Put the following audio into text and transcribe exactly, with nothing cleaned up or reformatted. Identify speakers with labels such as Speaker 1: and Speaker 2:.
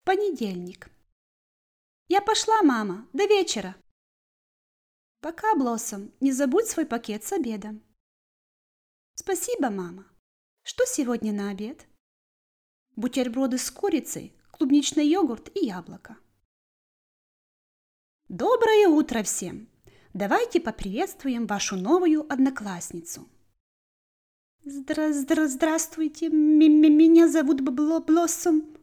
Speaker 1: Понедельник. Я пошла, мама, до вечера. Пока, Блоссом, не забудь свой пакет с обедом. Спасибо, мама. Что сегодня на обед? Бутерброды с курицей, клубничный йогурт и яблоко. Доброе утро всем! Давайте поприветствуем вашу новую одноклассницу. Здра -здра Здравствуйте, меня зовут Бло Блоссом.